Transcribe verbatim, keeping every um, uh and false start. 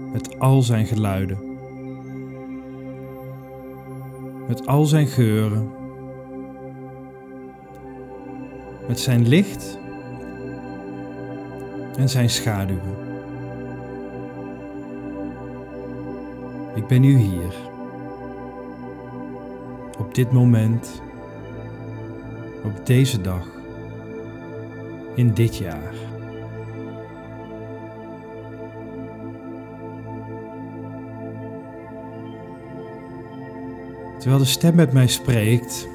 met al zijn geluiden, met al zijn geuren, met zijn licht en zijn schaduwen. Ik ben nu hier, op dit moment, op deze dag, in dit jaar. Terwijl de stem met mij spreekt,